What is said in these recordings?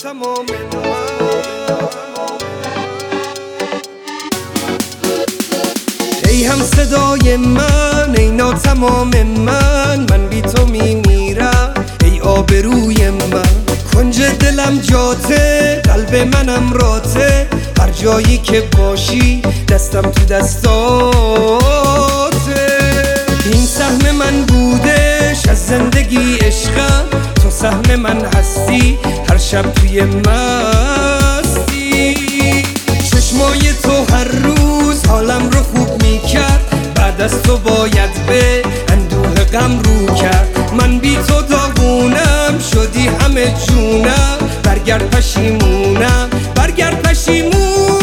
تمام ای هم صدای من، ای ناتمام من بی تو میمیرم ای آبروی من. کنج دلم جاته، قلب منم راته، هر جایی که باشی دستم تو دستاته. این سهم من بودش از زندگی عشقم، تو سهم من هستی هر شب توی مستی. چشمای تو هر روز حالم رو خوب میکرد، بعد از تو باید به اندوه غم رو کرد. من بی تو داغونم، شدی همه جونم، برگرد پشیمونم، برگرد پشیمونم.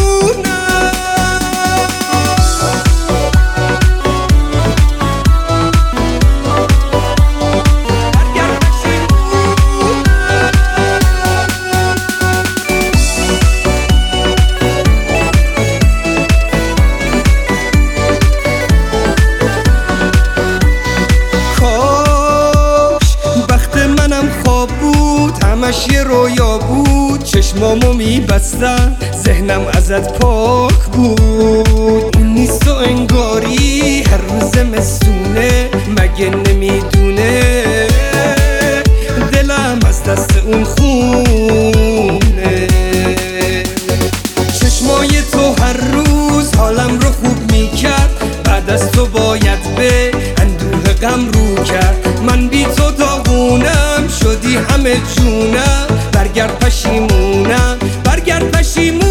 همش یه رویا بود، چشمامو میبستم ذهنم ازت پاک بود. اون نیست و انگاری هر روز مستونه، مگه نمیدونه دلم از دست اون خونه. چشمای تو هر روز حالم رو خوب میکرد، بعد از تو باید به اندوه غم رو کرد. من بی تو داغونم، شدی همه جونم، برگرد پشیمونم، برگرد پشیمونم.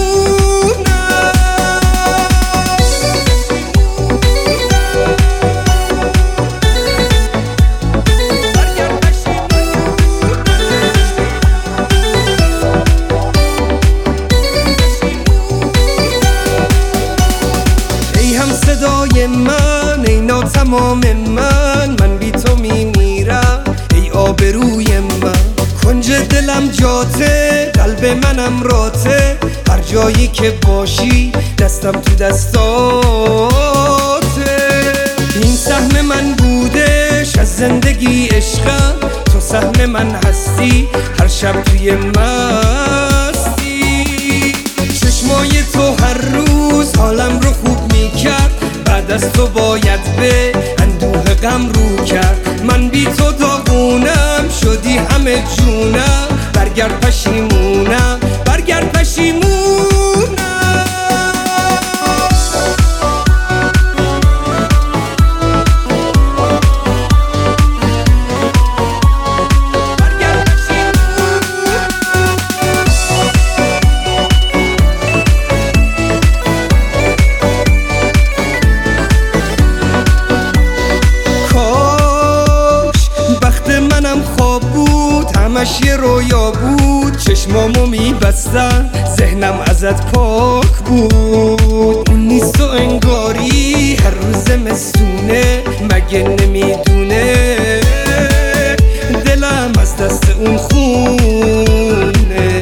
ای هم صدای من، ای ناتمام من بی تو میمیرم ای آبروی من. کنج دلم جاته، قلب منم راته، هر جایی که باشی دستم تو دستاته. این سهم من بودش از زندگی عشقم، تو سهم من هستی هر شب توی مستی. چشمای تو هر روز حالم رو خوب میکرد، بعد از تو باید به اندوه غم رو کرد. من بی تو داغونم، شدی همه جونم، برگرد پشیمونم، برگرد پشیمونم. همش یه رویا بود، چشمامو میبستم ذهنم ازت پاک بود. اون نیست و انگاری هر روز مستونه، مگه نمیدونه دلم از دست اون خونه.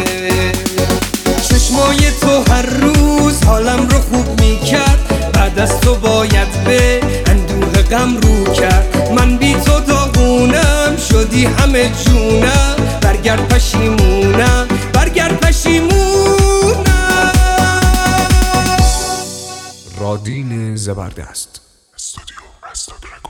چشمای تو هر روز حالم رو خوب میکرد، بعد از تو باید به اندوه غم رو کرد. من بی تو داغونم، شدی همه جونم، برگرد پشیمونم، برگرد پشیمونم. رادین زبردست استودیو